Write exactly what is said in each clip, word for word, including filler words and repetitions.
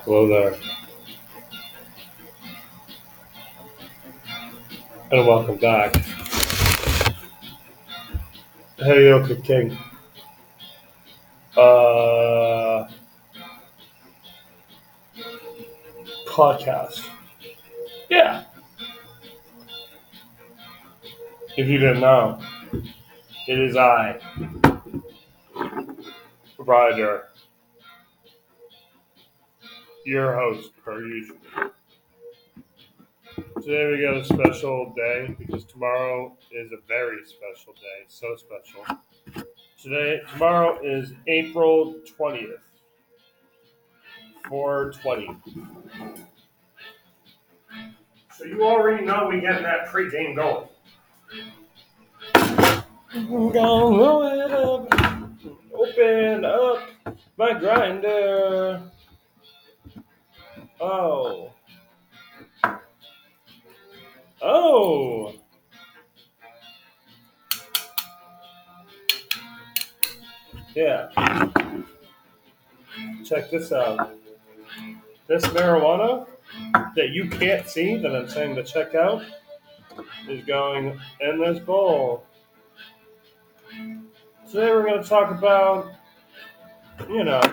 Hello there, and welcome back. Hey, Yoka King. Uh, podcast. Yeah, if you didn't know, it is I, Roger, your host, per usual. Today we got a special day because tomorrow is a very special day. So special. Today, tomorrow is April twentieth, four twenty. So you already know we getting that pregame going. I'm gonna roll it up, open up my grinder. Oh. Oh. Yeah. Check this out. This marijuana that you can't see that I'm saying to check out is going in this bowl. Today we're going to talk about, you know,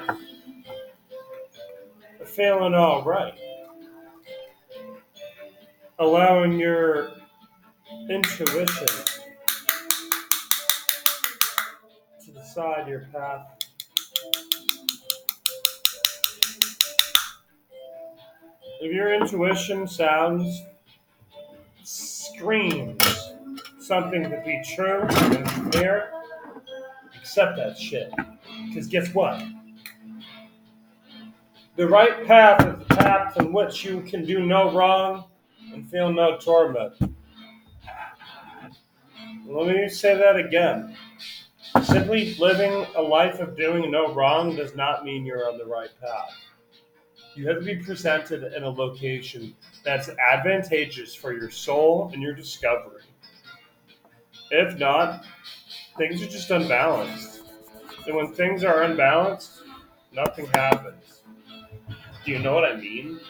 feeling all right. Allowing your intuition to decide your path. If your intuition sounds, screams something to be true and fair, accept that shit. Because guess what? The right path is the path in which you can do no wrong and feel no torment. Let me say that again. Simply living a life of doing no wrong does not mean you're on the right path. You have to be presented in a location that's advantageous for your soul and your discovery. If not, things are just unbalanced. And when things are unbalanced, nothing happens. Do you know what I mean?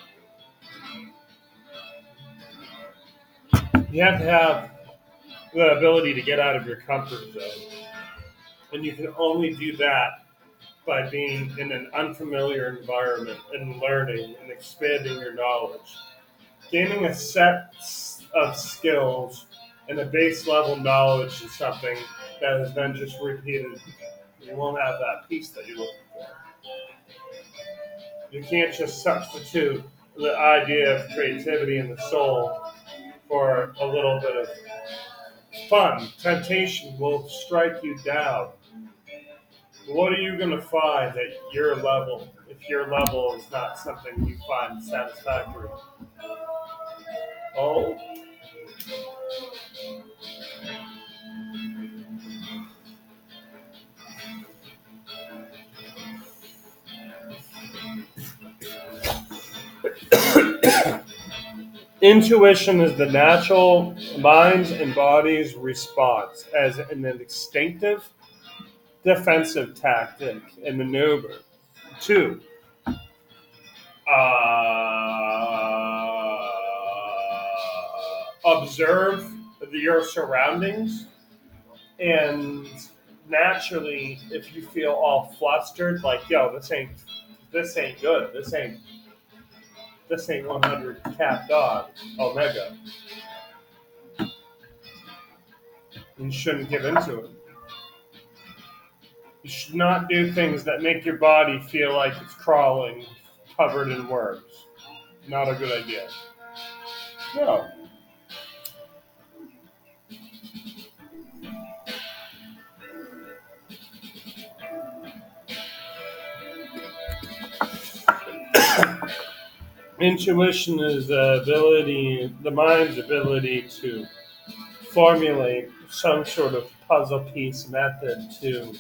You have to have the ability to get out of your comfort zone. And you can only do that by being in an unfamiliar environment and learning and expanding your knowledge. Gaining a set of skills and a base level knowledge is something that is then just repeated. You won't have that piece that you're looking for. You can't just substitute the idea of creativity in the soul for a little bit of fun. Temptation will strike you down. What are you going to find at your level if your level is not something you find satisfactory? Oh, intuition is the natural mind's and body's response as an instinctive defensive tactic and maneuver. Two, uh, observe your surroundings, and naturally, if you feel all flustered, like yo, this ain't this ain't good, this ain't this ain't one hundred cat dog omega, you shouldn't give into it. You should not do things that make your body feel like it's crawling, covered in worms. Not a good idea. No. Intuition is the ability, the mind's ability to formulate some sort of puzzle piece method to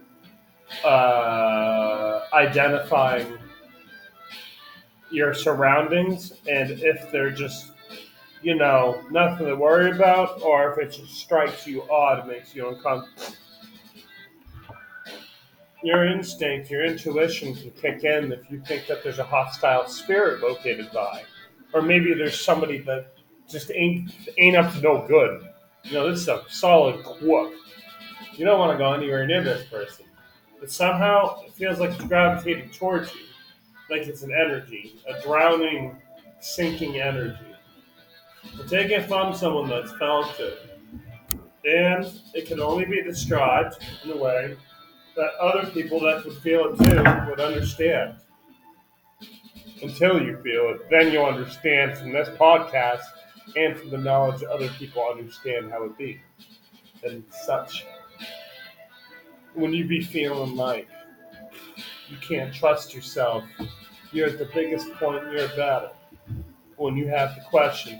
uh, identifying your surroundings, and if they're just, you know, nothing to worry about, or if it just strikes you odd, makes you uncomfortable. Your instinct, your intuition can kick in if you think that there's a hostile spirit located by, or maybe there's somebody that just ain't ain't up to no good. You know, this is a solid crook. You don't want to go anywhere near this person, but somehow it feels like it's gravitating towards you, like it's an energy, a drowning, sinking energy. But take it from someone that's felt it, and it can only be described in a way that other people that would feel it too would understand. Until you feel it, then you'll understand from this podcast and from the knowledge that other people understand how it be. And such. When you be feeling like you can't trust yourself, you're at the biggest point in your battle. When you have the question,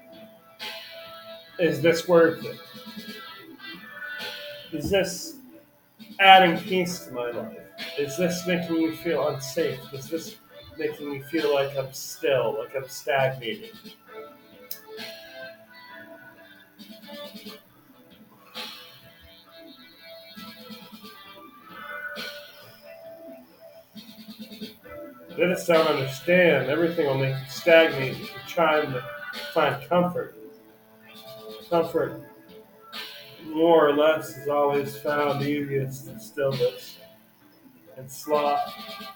is this worth it? Is this adding peace to my life? Is this making me feel unsafe? Is this making me feel like I'm still, like I'm stagnating? They just don't understand. Everything will make you stagnate if you're trying to find comfort. Comfort, more or less, is always found easiest in stillness and sloth.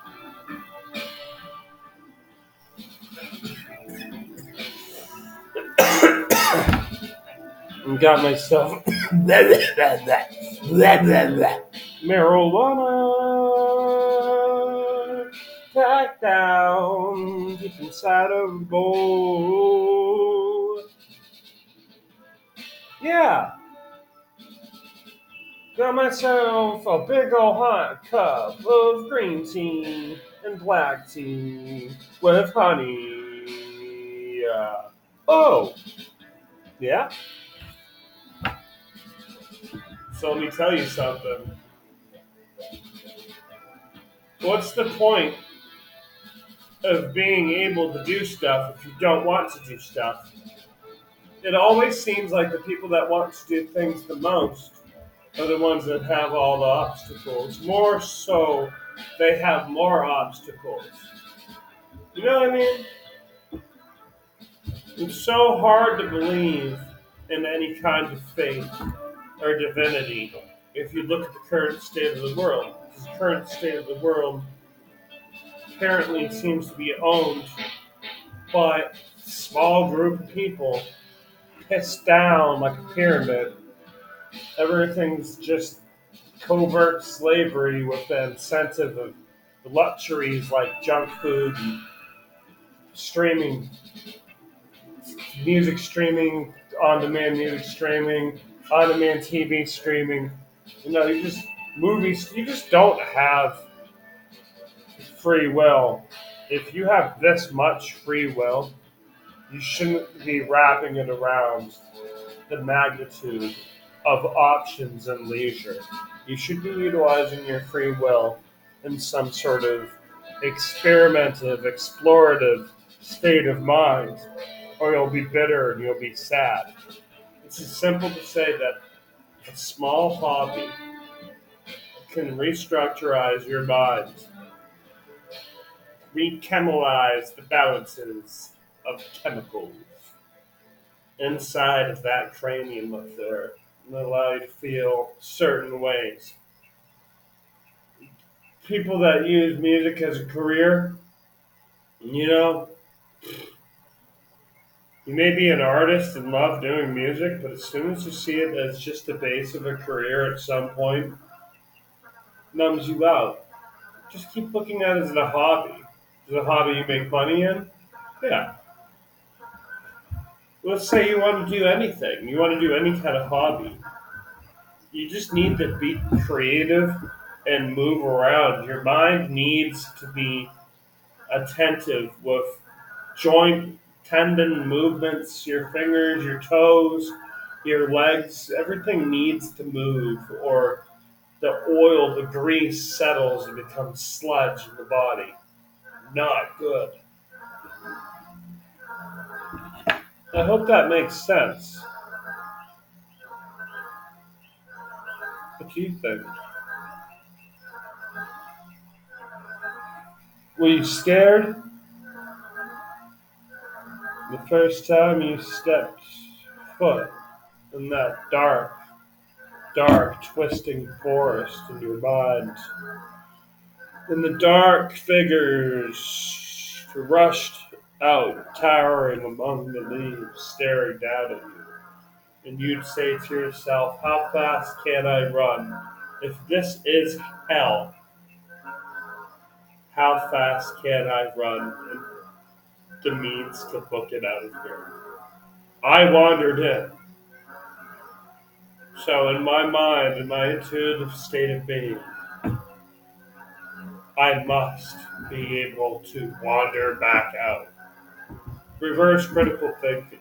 And got myself marijuana packed down deep inside of a bowl. Yeah, got myself a big old hot cup of green tea and black tea with honey. Uh, oh, yeah. So let me tell you something. What's the point of being able to do stuff if you don't want to do stuff? It always seems like the people that want to do things the most are the ones that have all the obstacles. More so, they have more obstacles. You know what I mean? It's so hard to believe in any kind of faith or divinity if you look at the current state of the world. Because the current state of the world apparently seems to be owned by a small group of people pissed down like a pyramid. Everything's just covert slavery with the incentive of luxuries like junk food and streaming, music streaming, on-demand music streaming, on-demand T V streaming. You know, you just movies. You just don't have free will. If you have this much free will, you shouldn't be wrapping it around the magnitude of options and leisure. You should be utilizing your free will in some sort of experimentative, explorative state of mind, or you'll be bitter and you'll be sad. It's as simple to say that a small hobby can restructurize your mind, rechemicalize the balances of chemicals inside of that cranium up there and allow you to feel certain ways. People that use music as a career, you know, you may be an artist and love doing music, but as soon as you see it as just the base of a career at some point, it numbs you out. Just keep looking at it as a hobby. Is it a hobby you make money in? Yeah. Let's say you want to do anything. You want to do any kind of hobby. You just need to be creative and move around. Your mind needs to be attentive with joint tendon movements, your fingers, your toes, your legs. Everything needs to move, or the oil, the grease settles and becomes sludge in the body. Not good. I hope that makes sense. What do you think? Were you scared the first time you stepped foot in that dark, dark, twisting forest in your mind? And the dark figures rushed out, towering among the leaves, staring down at you. And you'd say to yourself, how fast can I run? If this is hell, how fast can I run? And the means to book it out of here. I wandered in. So in my mind, in my intuitive state of being, I must be able to wander back out. Reverse critical thinking.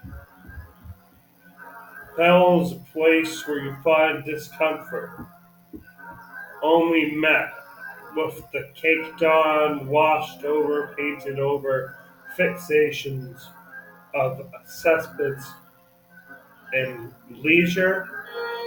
Hell is a place where you find discomfort, only met with the caked on, washed over, painted over fixations of assessments and leisure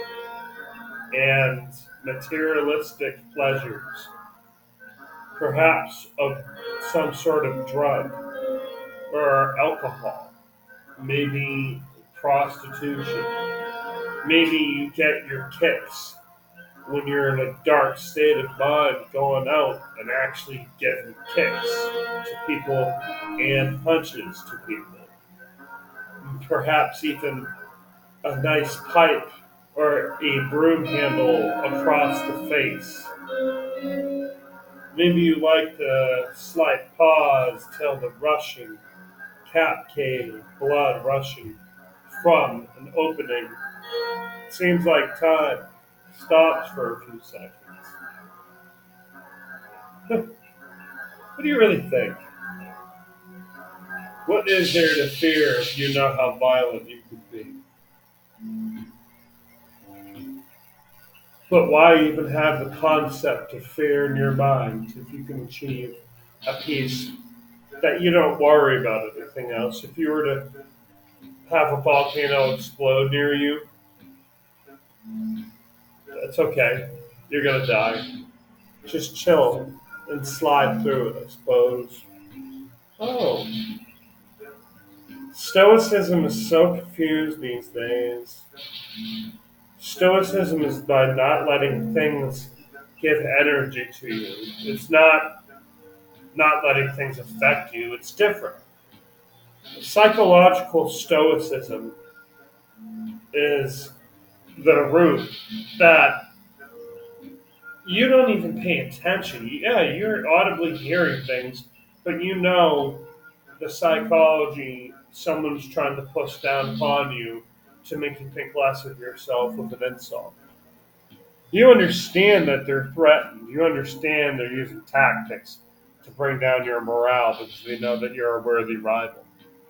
and materialistic pleasures, perhaps of some sort of drug or alcohol, maybe prostitution. Maybe you get your kicks when you're in a dark state of mind going out and actually giving kicks to people and punches to people. Perhaps even a nice pipe or a broom handle across the face. Maybe you like the slight pause till the rushing capcade, blood rushing from an opening. Seems like time stops for a few seconds. What do you really think? What is there to fear if you know how violent you could be? But why even have the concept of fear in your mind if you can achieve a peace that you don't worry about anything else? If you were to have a volcano explode near you, that's okay. You're gonna die. Just chill and slide through it, I suppose. Oh, Stoicism is so confused these days. Stoicism is by not letting things give energy to you. It's not not letting things affect you. It's different. Psychological stoicism is the root that you don't even pay attention. Yeah, you're audibly hearing things, but you know the psychology someone's trying to push down upon you to make you think less of yourself with an insult. You understand that they're threatened. You understand they're using tactics to bring down your morale because they know that you're a worthy rival.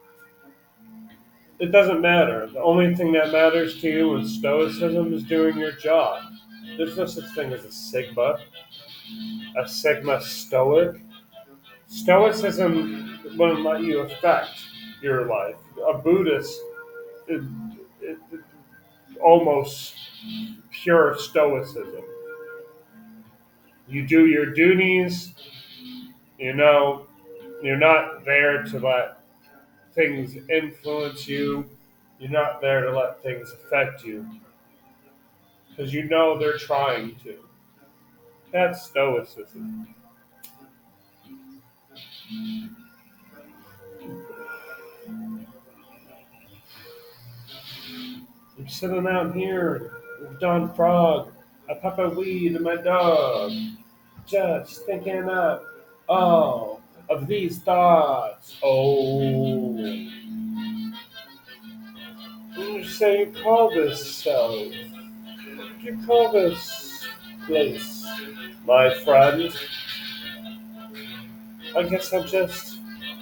It doesn't matter. The only thing that matters to you in Stoicism is doing your job. There's no such thing as a Sigma, a Sigma Stoic. Stoicism wouldn't let you affect your life. A Buddhist is, is almost pure Stoicism. You do your duties, you know, you're not there to let things influence you, you're not there to let things affect you, because you know they're trying to. That's Stoicism. I'm sitting out here with Don Frog, a puff of weed, and my dog, just thinking up all of these thoughts. Oh, what would you say you call this self? What would you call this place, my friend? I guess I'm just.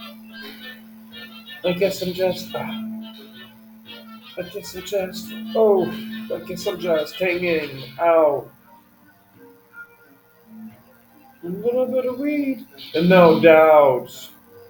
I guess I'm just. I guess I'm just. Oh, I guess I'm just hanging out. A little bit of weed. And no doubt,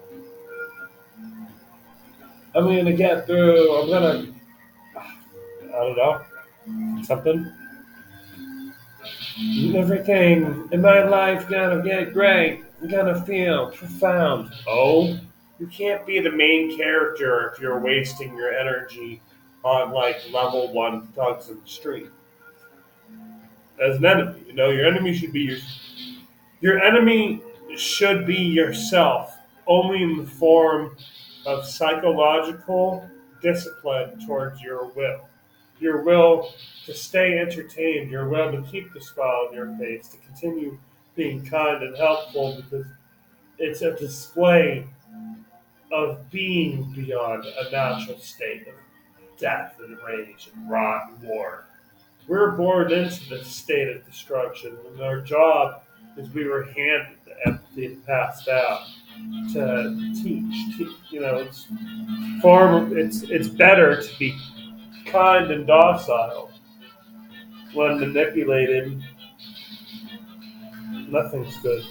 I'm gonna get through. I'm gonna. I don't know. Something. Everything in my life gonna get great. I'm gonna feel profound. Oh, you can't be the main character if you're wasting your energy on like level one thugs in the street as an enemy. You know, your enemy should be your your enemy should be yourself, only in the form of psychological discipline towards your will. Your will to stay entertained, your will to keep the smile on your face, to continue being kind and helpful because it's a display of being beyond a natural state of death and rage and rot and war. We're born into this state of destruction, and our job is we were handed the empathy and passed out to teach. Te- you know, it's far it's it's better to be kind and docile when manipulated. Nothing's good.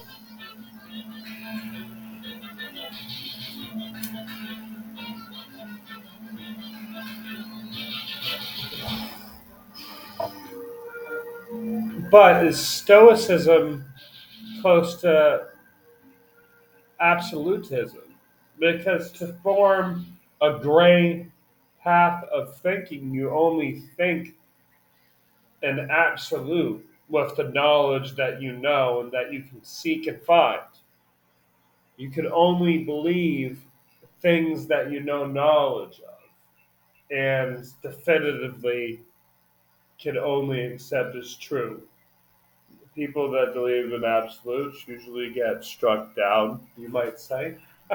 But is Stoicism close to absolutism? Because to form a gray path of thinking, you only think an absolute with the knowledge that you know and that you can seek and find. You can only believe things that you know knowledge of and definitively can only accept as true. People that believe in absolutes usually get struck down, you might say.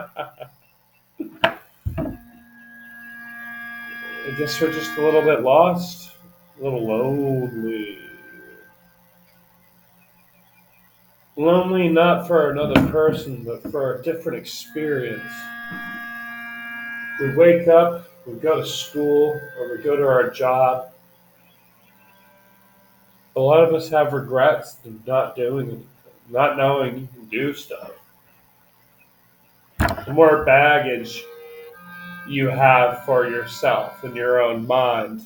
I guess we're just a little bit lost, a little lonely. Lonely not for another person, but for a different experience. We wake up, we go to school, or we go to our job. A lot of us have regrets of not doing anything, not knowing you can do stuff. The more baggage you have for yourself in your own mind,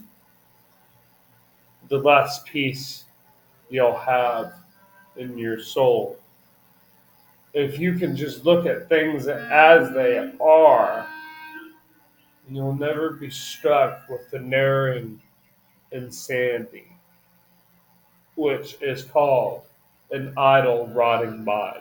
the less peace you'll have in your soul. If you can just look at things as they are, you'll never be struck with the narrowing insanity, which is called an idle, rotting mind.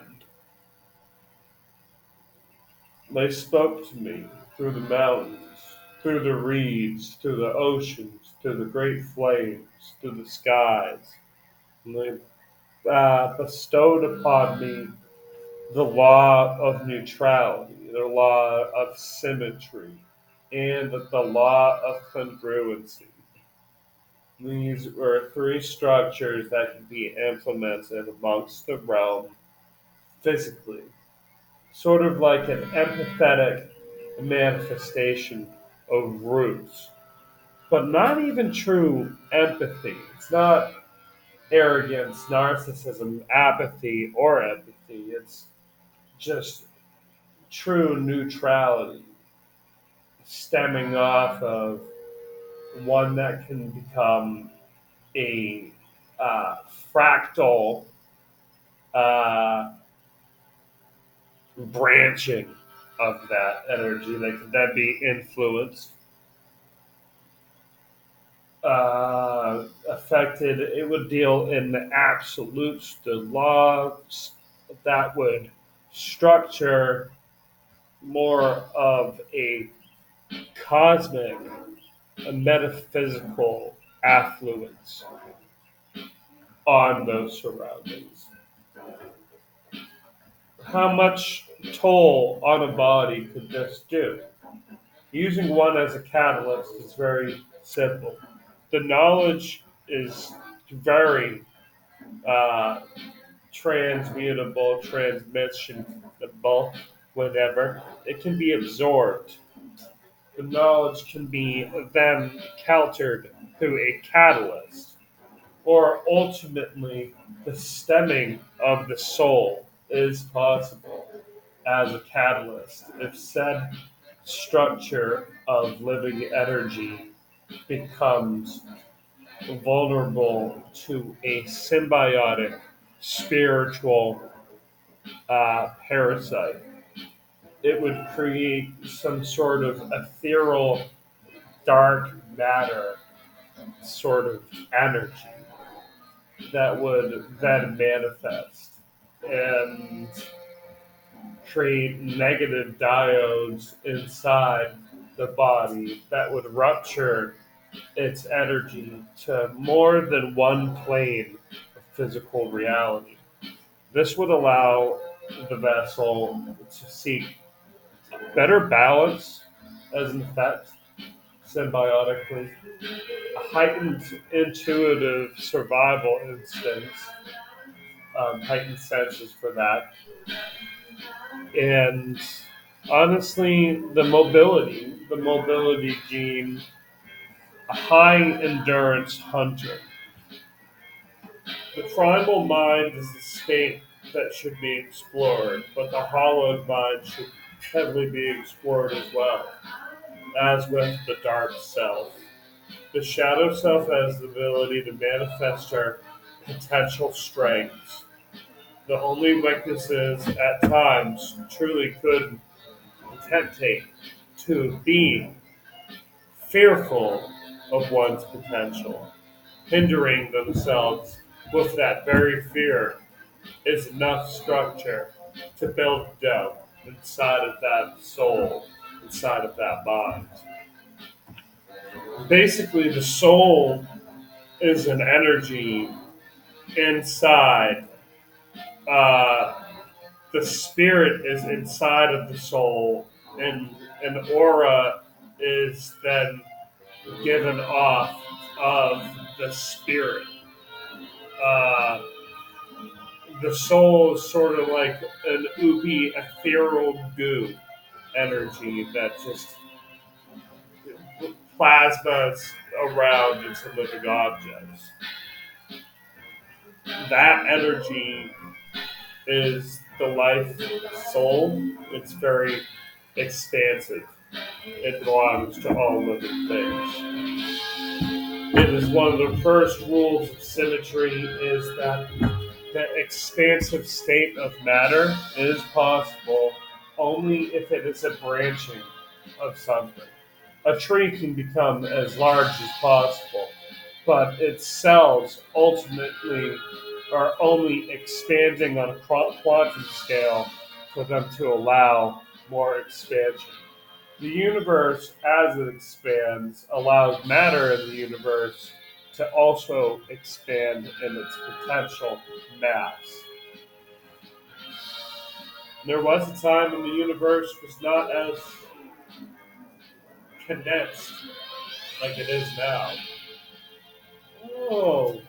They spoke to me through the mountains, through the reeds, through the oceans, through the great flames, through the skies. And they uh, bestowed upon me the law of neutrality, the law of symmetry, and the law of congruency. These were three structures that could be implemented amongst the realm physically, sort of like an empathetic manifestation of roots, but not even true empathy. It's not arrogance, narcissism, apathy, or empathy. It's just true neutrality stemming off of one that can become a uh, fractal uh, branching of that energy that can then be influenced, uh, affected. It would deal in the absolutes, the laws that would structure more of a cosmic, a metaphysical affluence on those surroundings. How much toll on a body could this do? Using one as a catalyst is very simple. The knowledge is very uh, transmutable, transmissible, whatever. It can be absorbed. The knowledge can be then countered through a catalyst, or ultimately, the stemming of the soul is possible as a catalyst if said structure of living energy becomes vulnerable to a symbiotic spiritual uh, parasite. It would create some sort of ethereal dark matter sort of energy that would then manifest and create negative diodes inside the body that would rupture its energy to more than one plane of physical reality. This would allow the vessel to seek better balance as an effect symbiotically, a heightened intuitive survival instincts, um, heightened senses for that, and honestly, the mobility, the mobility gene, a high endurance hunter. The primal mind is the state that should be explored, but the hollowed mind should heavily be explored as well, as with the dark self. The shadow self has the ability to manifest our potential strengths. The only weaknesses at times truly could temptate to be fearful of one's potential, hindering themselves with that very fear is enough structure to build doubt inside of that soul, inside of that mind. Basically, the soul is an energy inside. Uh, the spirit is inside of the soul, and an aura is then given off of the spirit. Uh, the soul is sort of like an oopy, ethereal goo energy that just plasmas around into living objects. That energy is the life soul. It's very expansive. It belongs to all living things. It is one of the first rules of symmetry is that the expansive state of matter is possible only if it is a branching of something. A tree can become as large as possible, but its cells ultimately are only expanding on a quantum scale for them to allow more expansion. The universe, as it expands, allows matter in the universe to also expand in its potential mass. There was a time when the universe was not as condensed like it is now. Oh,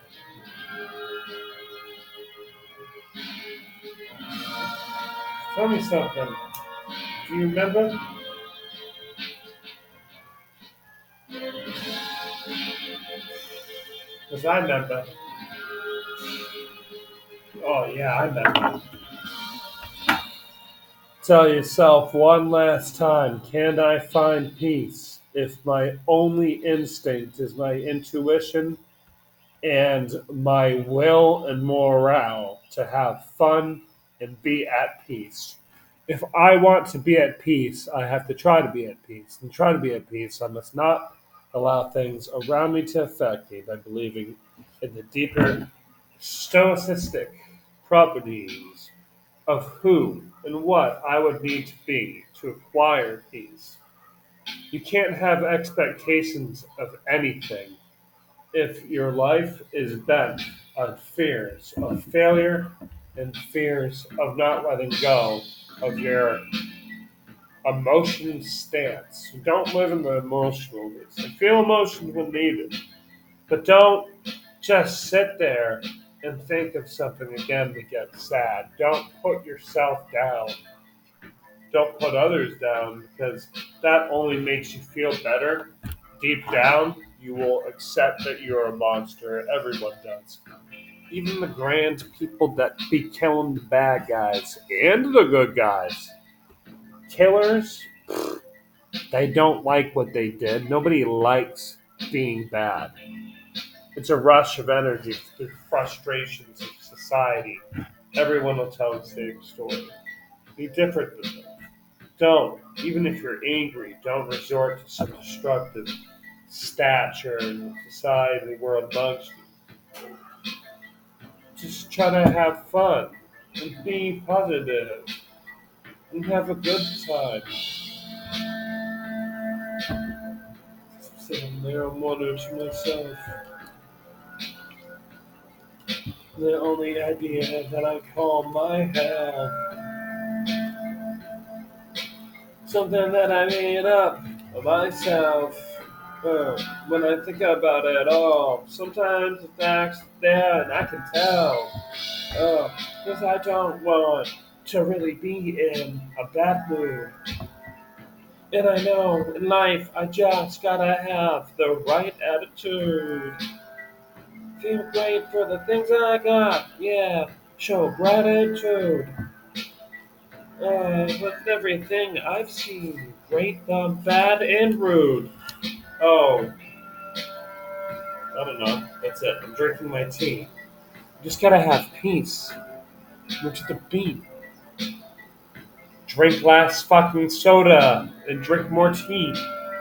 tell me something. Do you remember? Because I remember. Oh, yeah, I remember. Tell yourself one last time, can I find peace if my only instinct is my intuition and my will and morale to have fun and be at peace? If I want to be at peace, I have to try to be at peace. And try to be at peace, I must not allow things around me to affect me by believing in the deeper stoicistic properties of who and what I would need to be to acquire peace. You can't have expectations of anything if your life is bent on fears of failure and fears of not letting go of your emotion stance. Don't live in the emotional needs. And feel emotions when needed, but don't just sit there and think of something again to get sad. Don't put yourself down. Don't put others down because that only makes you feel better. Deep down, you will accept that you're a monster. Everyone does. Even the grand people that be killing the bad guys and the good guys. Killers, they don't like what they did. Nobody likes being bad. It's a rush of energy, the frustrations of society. Everyone will tell the same story. Be different than them. Don't, even if you're angry, don't resort to some destructive stature in society where amongst you. Just try to have fun and be positive and have a good time. Sitting there and wondering to myself, the only idea that I call my hell, something that I made up of myself. Uh, when I think about it all, sometimes it acts there and I can tell. Because I don't want to really be in a bad mood. And I know in life I just gotta have the right attitude. Feel great for the things I got, yeah. Show gratitude. Uh, with everything I've seen, great, dumb, bad, and rude. Oh, I don't know. That's it. I'm drinking my tea. You just gotta have peace. Which is the beat. Drink less fucking soda and drink more tea.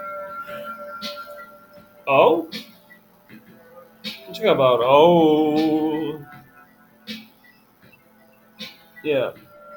Oh? What you talking about? Oh. Yeah.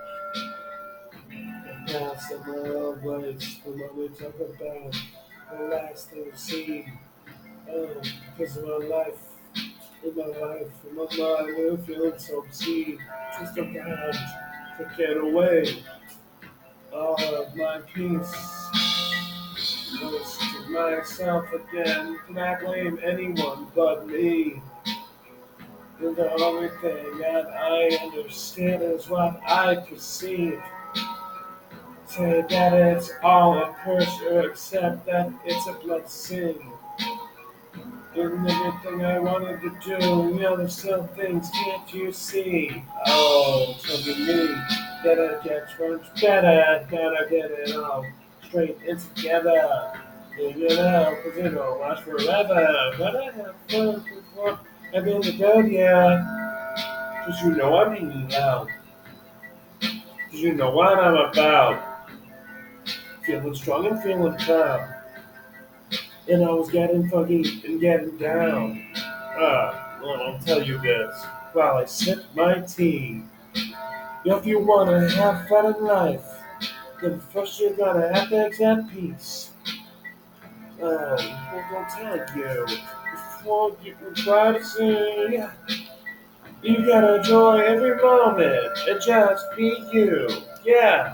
Past the world ways. The moment we talk about the last thing we see. Oh, because of my life. In my life, in my mind, I'm feeling so obscene. Just around to get away. All of my peace. Most to myself again. Can I blame anyone but me? And the only thing that I understand is what I perceive. Say that it's all a curse, or accept that it's a blessing. And everything I wanted to do, you know, there's still things, can't you see? Oh, tell me, gotta get much better, gotta get it all straight and together. You know, cause it don't last forever. But I have fun before I've been to go, yeah. Cause you know I'm hanging out. Cause you know what I'm about. Feeling strong and feeling proud. And I was getting funky and getting down. Ah, well, I'll tell you this while I sip my tea. If you wanna have fun in life, then first you're gonna have to accept peace. Oh, I'm gonna tell you, before you can try to sing, you gotta enjoy every moment and just be you. Yeah.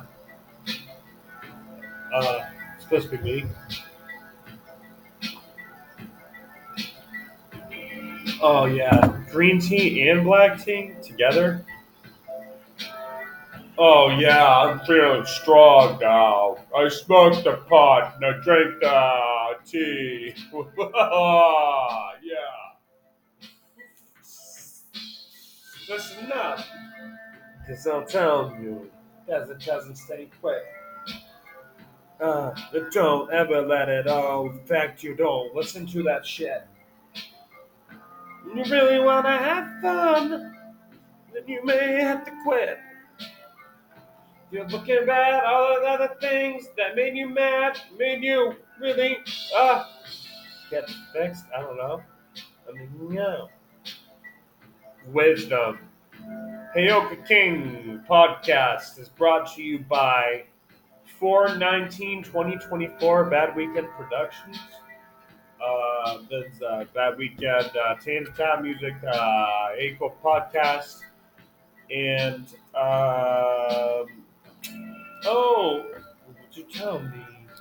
Uh, it's supposed to be me. Oh yeah, green tea and black tea together. Oh yeah, I'm feeling strong now. I smoked the pot and I drank the tea. Yeah, listen up, cause I'll tell you, as it doesn't stay quick. Uh, but don't ever let it all affect you. Don't listen to that shit. You really wanna have fun, then you may have to quit. You're looking at all the other things that made you mad, made you really, uh, get fixed. I don't know. I mean, no. Wisdom. Heyoka King podcast is brought to you by four nineteen twenty twenty-four Bad Weekend Productions. Uh, there's uh, Bad Weekend, uh, Tans Time Music, uh, Eco Podcast, and, um, oh, would you tell me?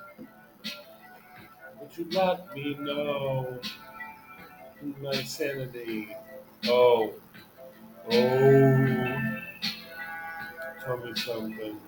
Would you let me know my sanity? Oh, oh, tell me something.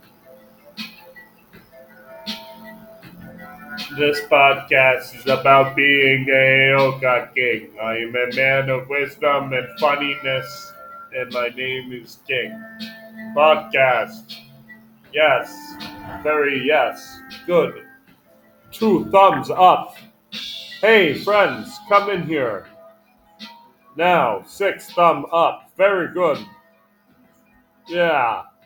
This podcast is about being a Oka King. I am a man of wisdom and funniness, and my name is King. Podcast. Yes. Very yes. Good. Two thumbs up. Hey, friends, come in here. Now, six thumb up. Very good. Yeah.